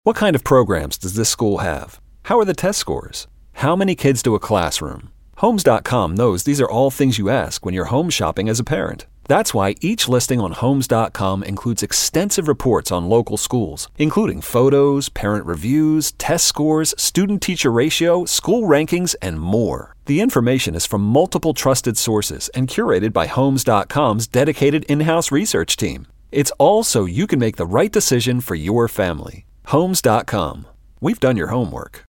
What kind of programs does this school have? How are the test scores? How many kids to a classroom? Homes.com knows these are all things you ask when you're home shopping as a parent. That's why each listing on Homes.com includes extensive reports on local schools, including photos, parent reviews, test scores, student-teacher ratio, school rankings, and more. The information is from multiple trusted sources and curated by Homes.com's dedicated in-house research team. It's all so you can make the right decision for your family. Homes.com. We've done your homework.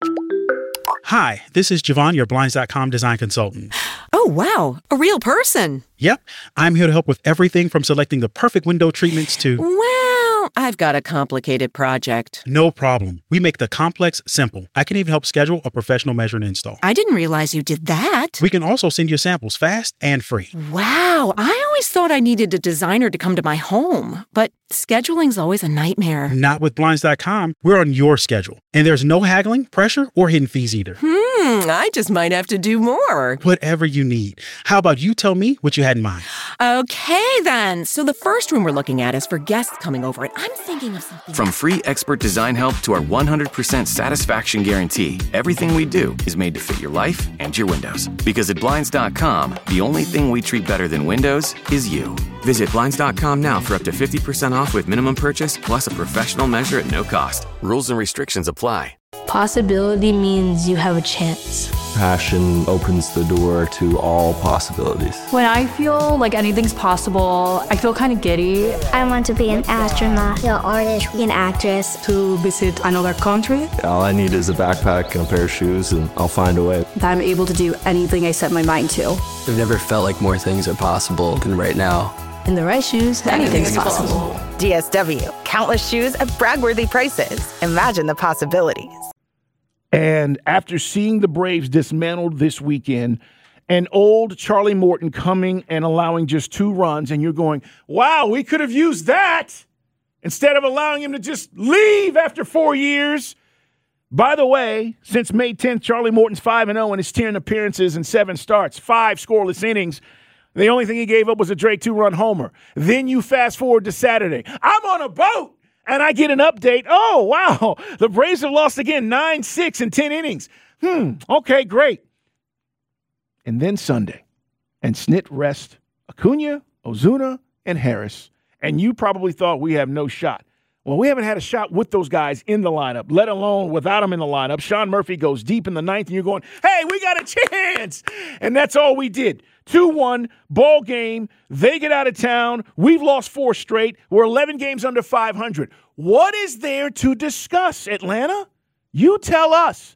Hi, this is Javon, your Blinds.com design consultant. Oh, wow. A real person. Yep. I'm here to help with everything from selecting the perfect window treatments to... Well, I've got a complicated project. No problem. We make the complex simple. I can even help schedule a professional measure and install. I didn't realize you did that. We can also send you samples fast and free. Wow. I always thought I needed a designer to come to my home, but scheduling's always a nightmare. Not with Blinds.com. We're on your schedule. And there's no haggling, pressure, or hidden fees either. I just might have to do more. Whatever you need. How about you tell me what you had in mind? Okay, then. So the first room we're looking at is for guests coming over, and I'm thinking of something. From free expert design help to our 100% satisfaction guarantee, everything we do is made to fit your life and your windows. Because at Blinds.com, the only thing we treat better than windows is you. Visit Blinds.com now for up to 50% off with minimum purchase plus a professional measure at no cost. Rules and restrictions apply. Possibility means you have a chance. Passion opens the door to all possibilities. When I feel like anything's possible, I feel kind of giddy. I want to be an astronaut, an artist, an actress. To visit another country. All I need is a backpack and a pair of shoes, and I'll find a way. That I'm able to do anything I set my mind to. I've never felt like more things are possible than right now. In the right shoes, anything's possible. DSW, countless shoes at brag-worthy prices. Imagine the possibilities. And after seeing the Braves dismantled this weekend, and old Charlie Morton coming and allowing just 2 runs, and you're going, wow, we could have used that instead of allowing him to just leave after 4 years. By the way, since May 10th, Charlie Morton's 5-0 in his 10 appearances and 7 starts, 5 scoreless innings. The only thing he gave up was a Drake 2-run homer. Then you fast forward to Saturday. I'm on a boat. And I get an update. Oh, wow. The Braves have lost again 9-6 in 10 innings. Okay, great. And then Sunday. And Snit rests Acuna, Ozuna, and Harris. And you probably thought we have no shot. Well, we haven't had a shot with those guys in the lineup, let alone without them in the lineup. Sean Murphy goes deep in the 9th, and you're going, hey, we got a chance. And that's all we did. 2-1, ball game. They get out of town. We've lost 4 straight. We're 11 games under 500. What is there to discuss, Atlanta? You tell us.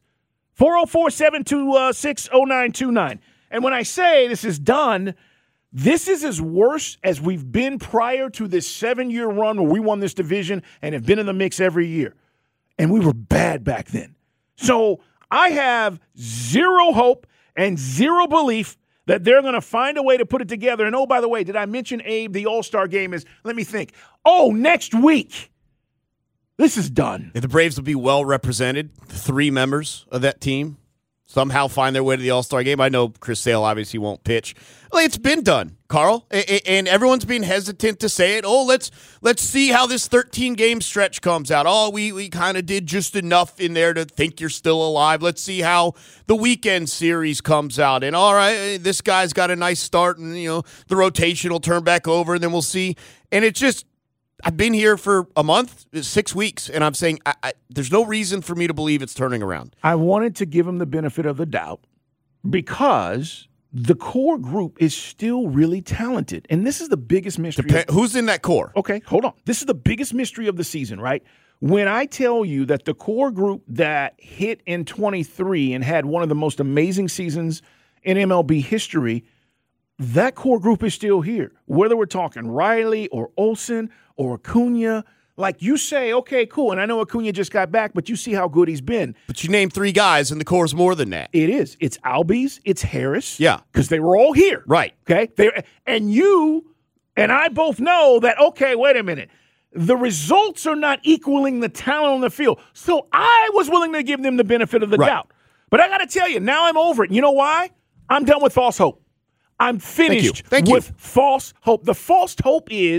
404-726-0929. And when I say this is done, this is as worse as we've been prior to this 7-year run where we won this division and have been in the mix every year. And we were bad back then. So I have zero hope and zero belief that they're going to find a way to put it together. And, oh, by the way, did I mention, Abe, the All-Star game is, let me think. Oh, next week. This is done. If the Braves will be well represented, 3 members of that team somehow find their way to the All-Star game. I know Chris Sale obviously won't pitch. Well, it's been done, Carl, and everyone's being hesitant to say it. Oh, let's see how this 13-game stretch comes out. Oh, we kind of did just enough in there to think you're still alive. Let's see how the weekend series comes out. And all right, this guy's got a nice start, and the rotation will turn back over, and then we'll see. And it's just, I've been here for a month, 6 weeks, and I'm saying there's no reason for me to believe it's turning around. I wanted to give him the benefit of the doubt because the core group is still really talented. And this is the biggest mystery. Who's in that core? Okay, hold on. This is the biggest mystery of the season, right? When I tell you that the core group that hit in 23 and had one of the most amazing seasons in MLB history, that core group is still here. Whether we're talking Riley or Olsen or Acuna, like you say, okay, cool. And I know Acuna just got back, but you see how good he's been. But you named 3 guys, and the core's more than that. It is. It's Albies. It's Harris. Yeah. Because they were all here. Right. Okay? And you and I both know that, okay, wait a minute. The results are not equaling the talent on the field. So I was willing to give them the benefit of the doubt. But I got to tell you, now I'm over it. You know why? I'm done with false hope. I'm finished with false hope. The false hope is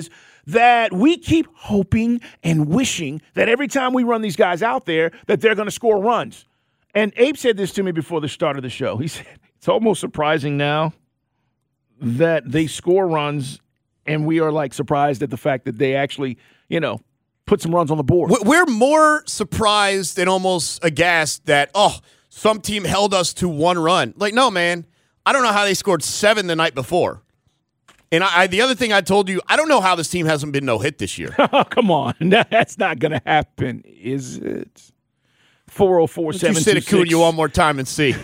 that we keep hoping and wishing that every time we run these guys out there that they're going to score runs. And Abe said this to me before the start of the show. He said, it's almost surprising now that they score runs and we are like surprised at the fact that they actually, put some runs on the board. We're more surprised and almost aghast that, some team held us to one run. Like, no, man. I don't know how they scored 7 the night before. And the other thing I told you, I don't know how this team hasn't been no-hit this year. Come on. That's not going to happen, is it? 404-726. You sit a Cunha one more time and see.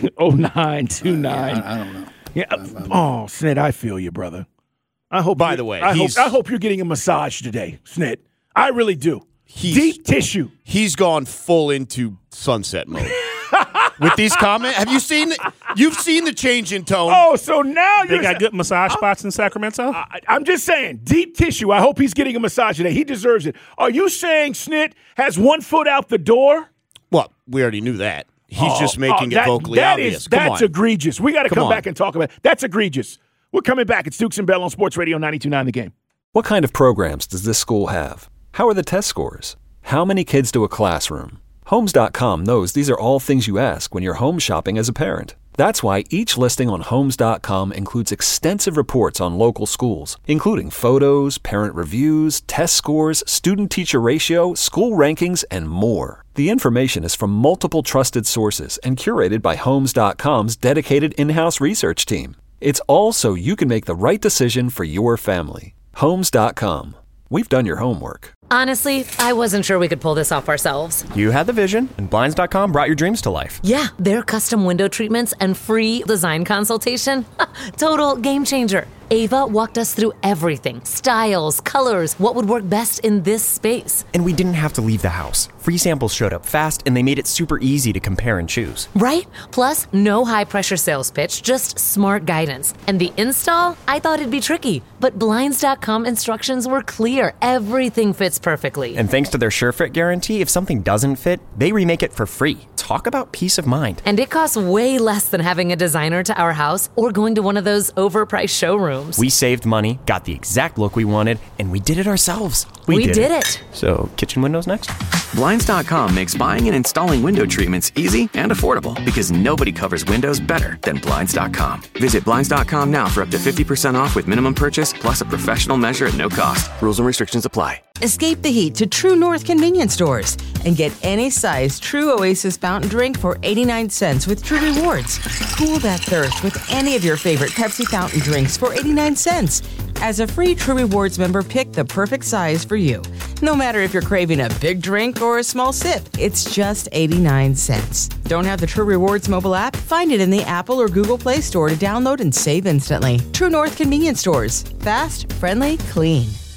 0929. I don't know. Yeah. Snit, I feel you, brother. I hope. By the way, I hope you're getting a massage today, Snit. I really do. Deep tissue. He's gone full into sunset mode. With these comments, have you seen? You've seen the change in tone. Oh, so now they got good massage spots in Sacramento. I'm just saying, deep tissue. I hope he's getting a massage today. He deserves it. Are you saying Snit has 1 foot out the door? Well, we already knew that. He's just making it vocally obvious. That's egregious. We got to come back and talk about it. That's egregious. We're coming back. It's Dukes and Bell on Sports Radio 92.9 The Game. What kind of programs does this school have? How are the test scores? How many kids do a classroom? Homes.com knows these are all things you ask when you're home shopping as a parent. That's why each listing on Homes.com includes extensive reports on local schools, including photos, parent reviews, test scores, student-teacher ratio, school rankings, and more. The information is from multiple trusted sources and curated by Homes.com's dedicated in-house research team. It's all so you can make the right decision for your family. Homes.com. We've done your homework. Honestly, I wasn't sure we could pull this off ourselves. You had the vision, and Blinds.com brought your dreams to life. Yeah, their custom window treatments and free design consultation. Total game changer. Ava walked us through everything. Styles, colors, what would work best in this space. And we didn't have to leave the house. Free samples showed up fast, and they made it super easy to compare and choose. Right? Plus, no high-pressure sales pitch, just smart guidance. And the install? I thought it'd be tricky, but Blinds.com instructions were clear. Everything fits perfectly. And thanks to their SureFit guarantee, if something doesn't fit, they remake it for free. Talk about peace of mind. And it costs way less than having a designer to our house or going to one of those overpriced showrooms. We saved money, got the exact look we wanted, and we did it ourselves. We did it. So, kitchen windows next? Blinds.com makes buying and installing window treatments easy and affordable because nobody covers windows better than Blinds.com. Visit Blinds.com now for up to 50% off with minimum purchase plus a professional measure at no cost. Rules and restrictions apply. Escape the heat to True North convenience stores and get any size True Oasis fountain drink for 89 cents with True Rewards. Cool that thirst with any of your favorite Pepsi fountain drinks for 89 cents. As a free True Rewards member, pick the perfect size for you. No matter if you're craving a big drink or a small sip, it's just 89 cents. Don't have the True Rewards mobile app? Find it in the Apple or Google Play Store to download and save instantly. True North convenience stores. Fast, friendly, clean.